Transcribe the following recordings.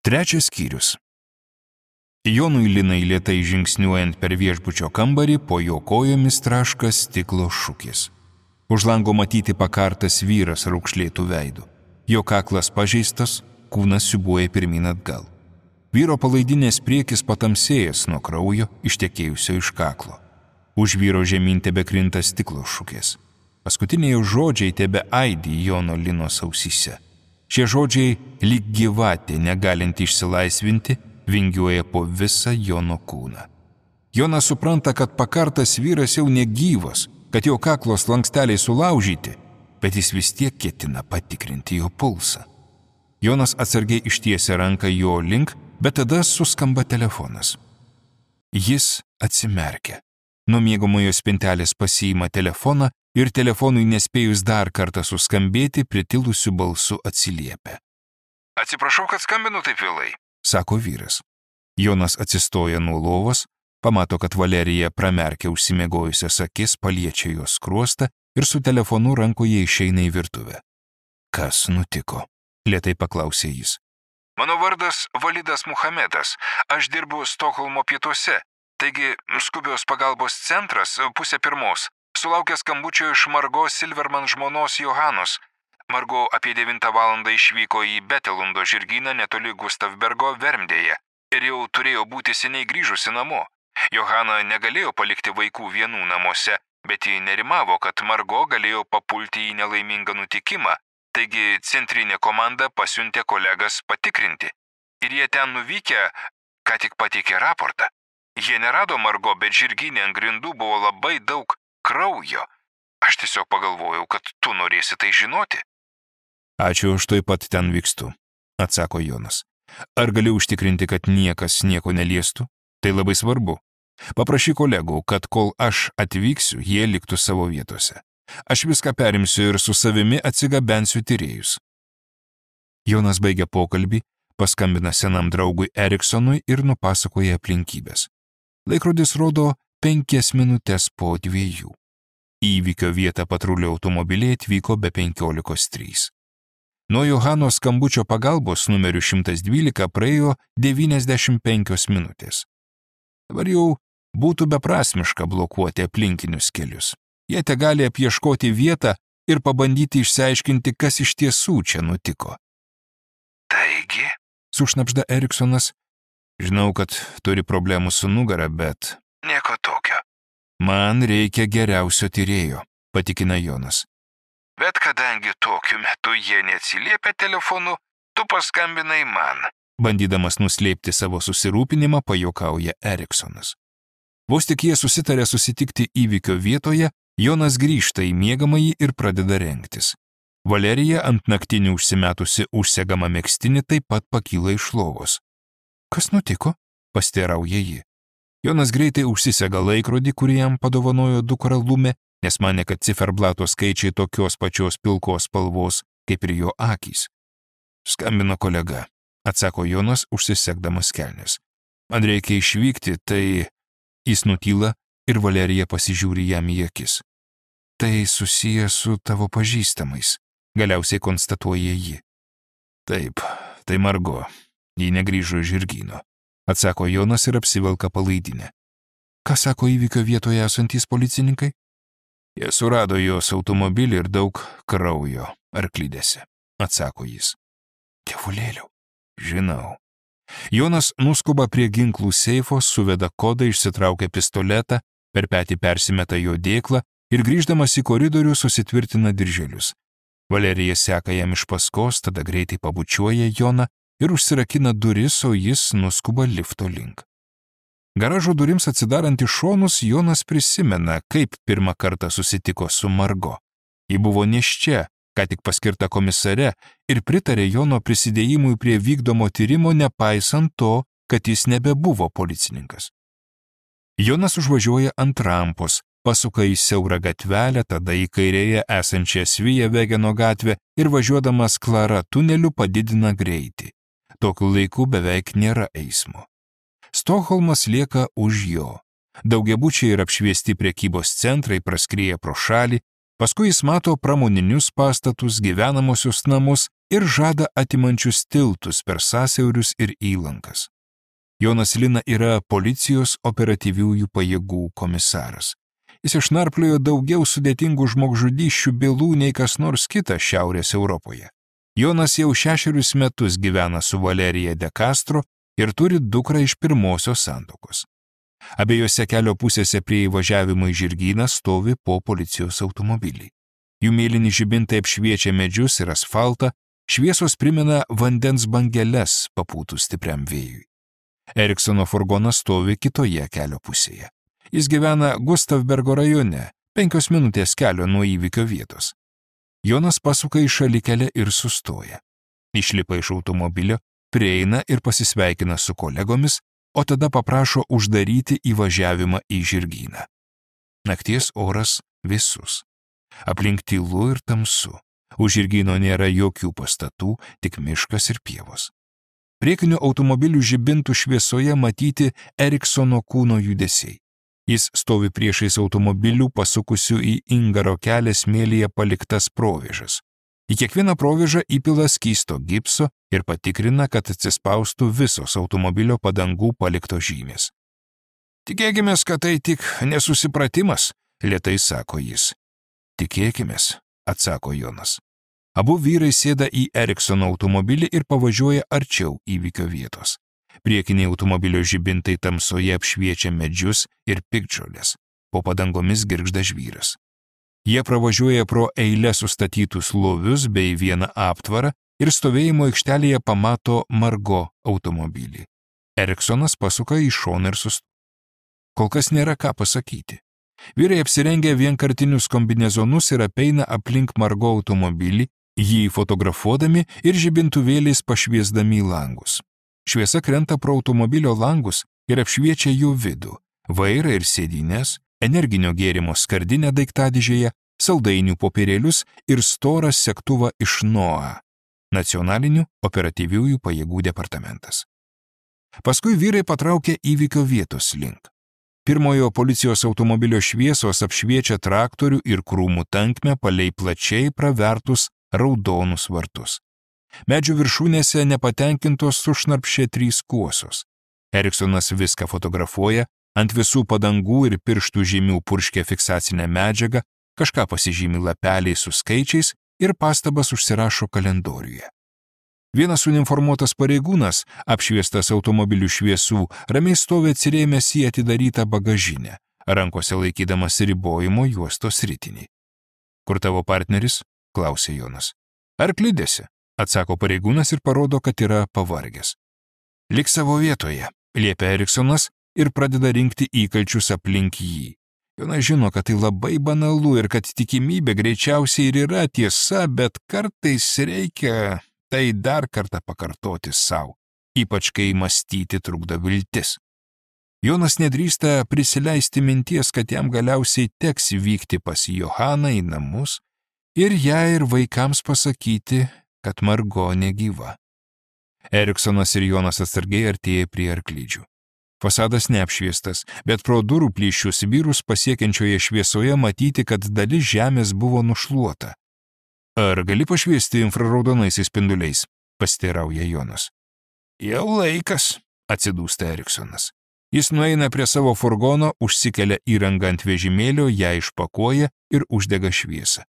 Trečias skyrius. Jonui Linai lėtai žingsniuojant per viešbučio kambarį, po jo kojomis traška stiklo šukis. Už lango matyti pakartas vyras raukšlėtų veidų. Jo kaklas pažeistas, kūnas siūbuoja pirmin atgal. Vyro palaidinės priekis patamsėjęs nuo kraujo ištekėjusio iš kaklo. Už vyro žemyn tebekrinta stiklo šukės. Paskutiniai žodžiai tebe aidi Jono Linos ausyse. Šie žodžiai lyg gyvatė, negalinti išsilaisvinti, vingiuoja po visą Jono kūną. Jonas supranta, kad pakartas vyras jau negyvas, kad jo kaklos lanksteliai sulaužyti, bet jis vis tiek ketina patikrinti jo pulsą. Jonas atsargiai ištiesia ranką jo link, bet tada suskamba telefonas. Jis atsimerkia. Nuo miegamojo spintelės pasiima telefoną ir telefonui nespėjus dar kartą suskambėti, pritilusiu balsu atsiliepia. Atsiprašau, kad skambinu taip vėlai, sako vyras. Jonas atsistoja nuo lovos, pamato, kad Valerija pramerkia užsimiegojusias akis, paliečia jos skruostą ir su telefonu rankoje išeina į virtuvę. Kas nutiko? Lėtai paklausė jis. Mano vardas Validas Muhamedas, aš dirbu Stokholmo pietuose, taigi skubios pagalbos centras 1:30. Sulaukė skambučio iš Margo Silverman žmonos Johanos. Margo apie 9 valandą išvyko į Betelundo žirgyną netoli Gustavbergo Vermdėje ir jau turėjo būti seniai grįžusi namo. Johana negalėjo palikti vaikų vienų namuose, bet ji nerimavo, kad Margo galėjo papulti į nelaimingą nutikimą, taigi centrinė komanda pasiuntė kolegas patikrinti. Ir jie ten nuvykę, ką tik pateikė raportą. Jie nerado Margo, bet žirgynė ant grindų buvo labai daug kraujo. Aš tiesiog pagalvojau, kad tu norėsi tai žinoti. Ačiū, aš tuoj pat ten vykstu, atsako Jonas. Ar galiu užtikrinti, kad niekas nieko neliestų? Tai labai svarbu. Paprašyk kolegų, kad kol aš atvyksiu, jie liktų savo vietose. Aš viską perimsiu ir su savimi atsigabensiu tyrėjus. Jonas baigia pokalbį, paskambina senam draugui Eriksonui ir nupasakoja aplinkybės. Laikrodis rodo 5 minutės po 2. Įvykio vietą patrulių automobiliai atvyko be 15:03. Nuo Johanos skambučio pagalbos numeriu 112 praėjo 95 minutės. Dabar jau būtų beprasmiška blokuoti aplinkinius kelius. Jie te gali apieškoti vietą ir pabandyti išsiaiškinti, kas iš tiesų čia nutiko. Taigi, sušnapžda Eriksonas, žinau, kad turi problemų su nugara, bet... Nieko tokio. Man reikia geriausio tyrėjo, patikina Jonas. Bet kadangi tokiu metu jie neatsiliepia telefonu, tu paskambinai man. Bandydamas nuslėpti savo susirūpinimą, pajuokauja Eriksonas. Vos tik jie susitarė susitikti įvykio vietoje, Jonas grįžta į miegamąjį ir pradeda rengtis. Valerija ant naktinių užsimetusi užsegamą megztinį taip pat pakyla iš lovos. Kas nutiko? Pasteirauja ji. Jonas greitai užsisega laikrodį, kurį jam padovanojo dukra Lumė, nes manė, kad ciferblato skaičiai tokios pačios pilkos spalvos, kaip ir jo akys. Skambino kolega, atsako Jonas, užsisegdamas kelnes. Man reikia išvykti, tai... Jis nutyla ir Valerija pasižiūri jam į akis. Tai susiję su tavo pažįstamais, galiausiai konstatuoja ji. Taip, tai Margo, ji negrįžo iš žirgyno, atsako Jonas ir apsivelka palaidinę. Ką sako įvykio vietoje esantys policininkai? Jie surado jos automobilį ir daug kraujo arklidėse, atsako jis. Dievulėliau, žinau. Jonas nuskuba prie ginklų seifo, suveda kodą, išsitraukia pistoletą, per petį persimeta jo dėklą ir grįždamas į koridorių susitvirtina dirželius. Valerija seka jam iš paskos, tada greitai pabučiuoja Joną ir užsirakina duris, o jis nuskuba lifto link. Garažo durims atsidarant iš šonus, Jonas prisimena, kaip pirmą kartą susitiko su Margo. Ji buvo nėščia, ką tik paskirta komisare, ir pritarė Jono prisidėjimui prie vykdomo tyrimo, nepaisant to, kad jis nebebuvo policininkas. Jonas užvažiuoja ant rampos, pasuka į siaurą gatvelę, tada į kairėje esančią Sviją Vegeno gatvę ir važiuodamas Klara tuneliu padidina greitį. Tokiu laiku beveik nėra eismo. Stokholmas lieka už jo. Daugiabučiai ir apšviesti prekybos centrai praskrieja pro šalį, Paskui jis mato pramoninius pastatus, gyvenamosius namus ir žada atimančius tiltus per sąsiaurius ir įlankas. Jonas Lina yra policijos operatyviųjų pajėgų komisaras. Jis išnarpliojo daugiau sudėtingų žmogžudysčių bylų nei kas nors kitas Šiaurės Europoje. Jonas jau 6 metus gyvena su Valerija de Castro ir turi dukrą iš pirmosios santuokos. Abiejose kelio pusėse prie įvažiavimo į Žirgyną stovi po policijos automobilį. Jų mėlyni žibintai apšviečia medžius ir asfaltą, šviesos primena vandens bangeles papūtus stipriam vėjui. Eriksono furgonas stovi kitoje kelio pusėje. Jis gyvena Gustavbergo rajone, 5 minutės kelio nuo įvykio vietos. Jonas pasuka į šalikelę ir sustoja. Išlipa iš automobilio, prieina ir pasisveikina su kolegomis, o tada paprašo uždaryti įvažiavimą į Žirgyną. Nakties oras vėsus. Aplink tylu ir tamsu. Už Žirgyno nėra jokių pastatų, tik miškas ir pievos. Priekinių automobilių žibintų šviesoje matyti Eriksono kūno judesiai. Jis stovi priešais automobilių pasukusių į Ingaro kelią smėlyje paliktas provėžas. Į kiekvieną provėžą įpila skysto gipso ir patikrina, kad atsispaustų visos automobilio padangų paliktos žymės. Tikėkimės, kad tai tik nesusipratimas, lėtai sako jis. Tikėkimės, atsako Jonas. Abu vyrai sėda į Eriksono automobilį ir pavažiuoja arčiau įvykio vietos. Priekiniai automobilio žibintai tamsoje apšviečia medžius ir piktžoles. Po padangomis girgžda žvyras. Jie pravažiuoja pro eilę sustatytus lovius bei vieną aptvarą ir stovėjimo aikštelėje pamato Margo automobilį. Eriksonas pasuka į šoną ir sustoja. Kol kas nėra ką pasakyti. Vyrai apsirengia vienkartinius kombinezonus ir apeina aplink Margo automobilį, jį fotografuodami ir žibintuvėliais pašviesdami į langus. Šviesa krenta pro automobilio langus ir apšviečia jų vidų, vairą ir sėdynės, energinio gėrimo skardinę daiktadėžėje, saldainių popierėlius ir storą segtuvą iš NOAA, Nacionalinių operatyviųjų pajėgų departamentas. Paskui vyrai patraukia įvykio vietos link. Pirmojo policijos automobilio šviesos apšviečia traktorių ir krūmų tankmę palei plačiai pravertus raudonus vartus. Medžių viršūnėse nepatenkintos sušnarpšė 3 kuosos. Eriksonas viską fotografuoja, ant visų padangų ir pirštų žymių purškia fiksacinę medžiagą, kažką pasižymi lapeliai su skaičiais ir pastabas užsirašo kalendoriuje. Vienas uniformuotas pareigūnas, apšviestas automobilių šviesų, ramiai stovi atsirėmęs į atidarytą bagažinę, rankose laikydamas ribojimo juostos ritinį. Kur tavo partneris? Klausė Jonas. Ar klydėsi? Atsako pareigūnas ir parodo, kad yra pavargęs. Lik savo vietoje, liepia Eriksonas ir pradeda rinkti įkalčius aplink jį. Jonas žino, kad tai labai banalu ir kad tikimybė greičiausiai ir yra tiesa, bet kartais reikia tai dar kartą pakartoti savo, ypač kai mąstyti trukdo viltis. Jonas nedrįsta prisileisti minties, kad jam galiausiai teks vykti pas Johaną į namus ir jai ir vaikams pasakyti, kad Margo negyva. Eriksonas ir Jonas atsargiai artėja prie arklydžių. Fasadas neapšviestas, bet pro durų plyšius vyrus pasiekiančioje šviesoje matyti, kad dalis žemės buvo nušluota. Ar gali pašviesti infraraudonaisiais spinduliais? Pasiteirauja Jonas. Jau laikas, atsidūsta Eriksonas. Jis nueina prie savo furgono, užsikelia įrangą ant vežimėlio, ją išpakuoja ir uždega šviesą.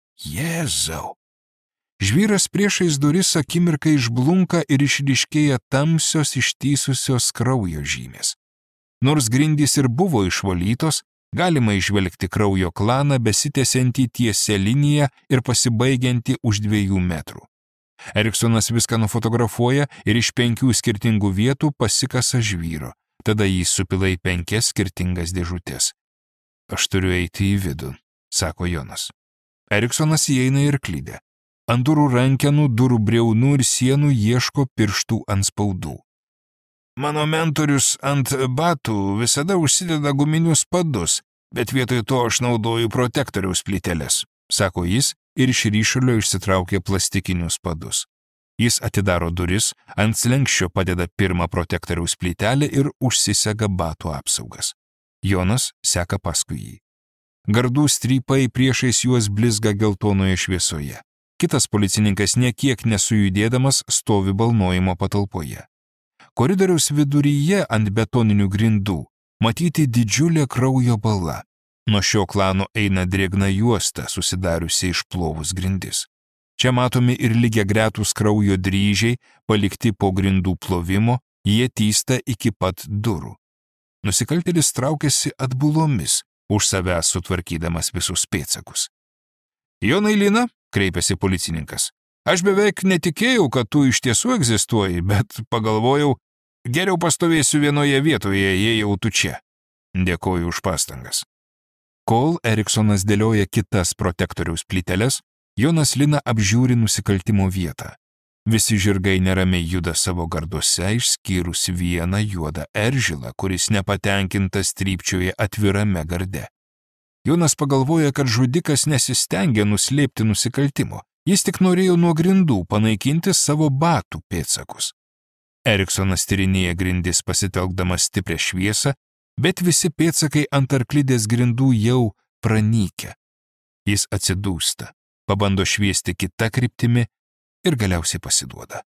Jėzau! Žvyras priešais duris akimirką išblunka ir išryškėja tamsios ištįsusios kraujo žymės. Nors grindys ir buvo išvalytos, galima išvelgti kraujo klaną besitęsiantį tiesia liniją ir pasibaigiantį už 2 metrų. Eriksonas viską nufotografuoja ir iš 5 skirtingų vietų pasikasa žvyro. Tada jį supila į 5 skirtingas dėžutės. Aš turiu eiti į vidų, sako Jonas. Eriksonas įeina ir klydė. Ant durų rankenų, durų briaunų ir sienų ieško pirštų antspaudų. Mano mentorius ant batų visada užsideda guminius padus, bet vietoj to aš naudoju protektoriaus plyteles, sako jis ir iš ryšulio išsitraukia plastikinius padus. Jis atidaro duris, ant slenksčio padeda pirmą protektoriaus plytelę ir užsisega batų apsaugas. Jonas seka paskui jį. Gardų strypai priešais juos blizga geltonoje šviesoje. Kitas policininkas niekiek nesujudėdamas stovi balnojimo patalpoje. Koridoriaus viduryje ant betoninių grindų matyti didžiulė kraujo bala. Nuo šio klano eina drėgna juosta, susidariusi išplovus grindis. Čia matomi ir lygiagretūs kraujo dryžiai, palikti po grindų plovimo, jie týsta iki pat durų. Nusikaltėlis traukiasi atbulomis, už savęs sutvarkydamas visus pėdsakus. Jonai Lina, kreipėsi policininkas, aš beveik netikėjau, kad tu iš tiesų egzistuoji, bet pagalvojau, geriau pastovėsiu vienoje vietoje, jei jau tu čia. Dėkoju už pastangas. Kol Eriksonas dėlioja kitas protektoriaus plyteles, Jonas Lina apžiūri nusikaltimo vietą. Visi žirgai neramiai juda savo garduose, išskyrus vieną juodą eržilą, kuris nepatenkintas trypčioje atvirame garde. Jonas pagalvoja, kad žudikas nesistengia nuslėpti nusikaltimo, jis tik norėjo nuo grindų panaikinti savo batų pėdsakus. Eriksonas tyrinėja grindis pasitelkdamas stiprią šviesą, bet visi pėdsakai ant arklidės grindų jau pranykę. Jis atsidūsta, pabando šviesti kitą kryptimi ir galiausiai pasiduoda.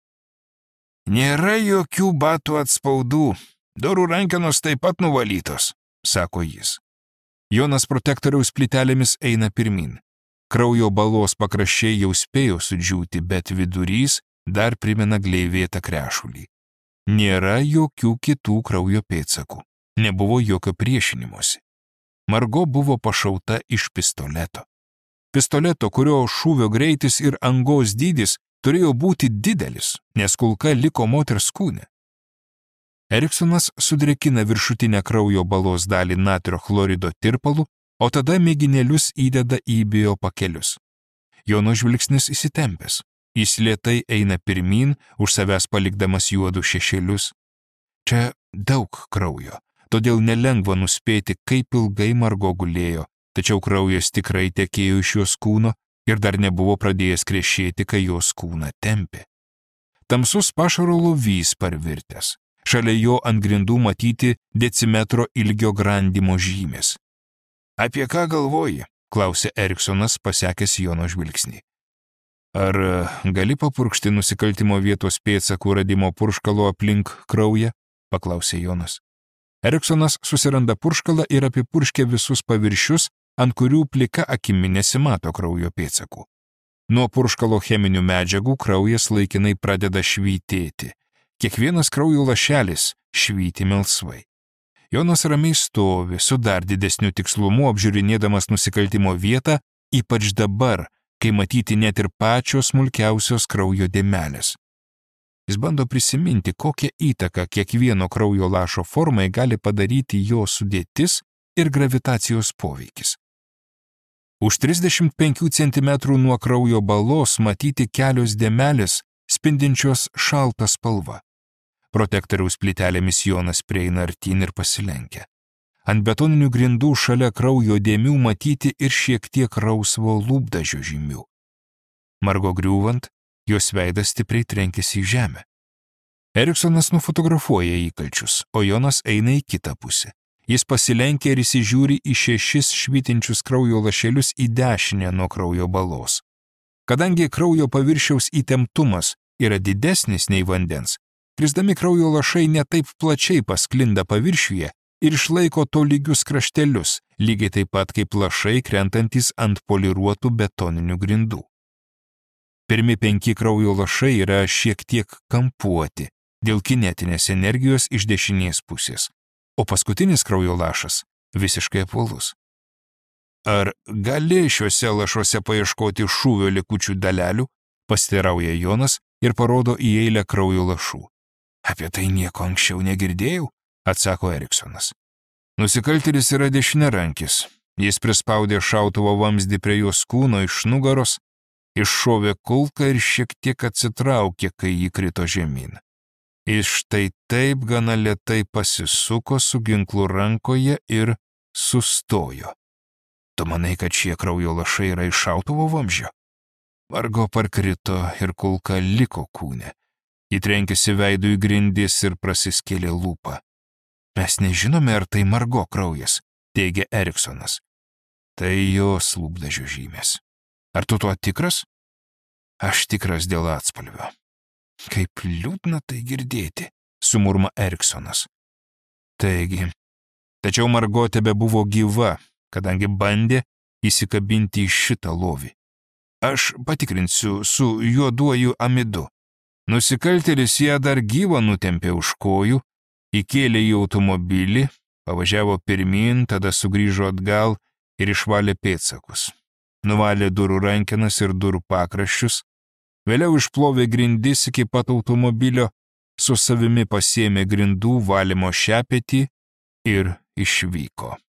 Nėra jokių batų atspaudų, durų rankenos taip pat nuvalytos, sako jis. Jonas protektoriaus plytelėmis eina pirmin. Kraujo balos pakraščiai jau spėjo sudžiūti, bet vidurys dar primena gleivėtą krešulį. Nėra jokių kitų kraujo pėdsakų. Nebuvo jokio priešinimuose. Margo buvo pašauta iš pistoleto. Pistoleto, kurio šūvio greitis ir angos dydis turėjo būti didelis, nes kulka liko moters kūne. Eriksonas sudrėkina viršutinę kraujo balos dalį natrio chlorido tirpalu, o tada mėginėlius įdeda į biopakelius. Jono žvilgsnis įsitempęs. Jis lėtai eina pirmin, už savęs palikdamas juodus šešėlius. Čia daug kraujo, todėl nelengva nuspėti, kaip ilgai Margo gulėjo, tačiau kraujas tikrai tekėjo iš jos kūno ir dar nebuvo pradėjęs krešėti, kai jos kūną tempė. Tamsus pašaro lovys parvirtęs. Šalia jo ant grindų matyti decimetro ilgio grandimo žymės. Apie ką galvoji? Klausė Eriksonas, pasekęs Jono žvilgsnį. Ar gali papurkšti nusikaltimo vietos pėdsakų radimo purškalo aplink kraują? Paklausė Jonas. Eriksonas susiranda purškalą ir apipurškė visus paviršius, ant kurių plika akimi nesimato kraujo pėdsakų. Nuo purškalo cheminių medžiagų kraujas laikinai pradeda švytėti. Kiekvienas kraujo lašelis švyti melsvai. Jonas ramiai stovi, su dar didesniu tikslumu apžiūrinėdamas nusikaltimo vietą, ypač dabar, kai matyti net ir pačios smulkiausios kraujo dėmelės. Jis bando prisiminti, kokią įtaką kiekvieno kraujo lašo formai gali padaryti jo sudėtis ir gravitacijos poveikis. Už 35 cm nuo kraujo balos matyti kelios dėmelės spindinčios šaltą spalvą. Protektoriaus plytelėmis Jonas prieina artyn ir pasilenkia. Ant betoninių grindų šalia kraujo dėmių matyti ir šiek tiek rausvo lūpdažio žymių. Margo griūvant, jos veidas stipriai trenkėsi į žemę. Eriksonas nufotografuoja įkalčius, o Jonas eina į kitą pusę. Jis pasilenkia ir įsižiūri į 6 švytinčius kraujo lašelius į dešinę nuo kraujo balos. Kadangi kraujo paviršiaus įtemptumas yra didesnis nei vandens, krisdami kraujo lašai netaip plačiai pasklinda paviršiuje ir išlaiko tolygius kraštelius, lygiai taip pat kaip lašai krentantis ant poliruotų betoninių grindų. Pirmi 5 kraujo lašai yra šiek tiek kampuoti dėl kinetinės energijos iš dešinės pusės, o paskutinis kraujo lašas visiškai apvalus. Ar gali šiuose lašuose paieškoti šūvio likučių dalelių? Pasiteirauja Jonas ir parodo į eilę kraujo lašų. Apie tai nieko anksčiau negirdėjau, atsako Eriksonas. Nusikaltėlis yra dešiniarankis. Jis prispaudė šautuvo vamzdį prie jos kūno iš nugaros, iššovė kulką ir šiek tiek atsitraukė, kai jį krito žemyn. Jis štai taip gana lėtai pasisuko su ginklu rankoje ir sustojo. Tu manai, kad šie kraujo lašai yra iš šautuvo vamzdžio? Margo parkrito ir kulka liko kūne. Ji trenkėsi veidu į grindis ir prasiskėlė lūpą. Mes nežinome, ar tai Margo kraujas, teigia Eriksonas. Tai jos lūpdažio žymės. Ar tu tuo tikras? Aš tikras dėl atspalvio. Kaip liūdna tai girdėti, sumurma Eriksonas. Taigi, tačiau Margo tebebuvo gyva, kadangi bandė įsikabinti į šitą lovį. Aš patikrinsiu su juoduoju amidu. Nusikaltėlis ją dar gyvą nutempė už kojų, įkėlė į automobilį, pavažiavo pirmyn, tada sugrįžo atgal ir išvalė pėdsakus. Nuvalė durų rankenas ir durų pakraščius, vėliau išplovė grindis iki pat automobilio, su savimi pasiėmė grindų valymo šepetį ir išvyko.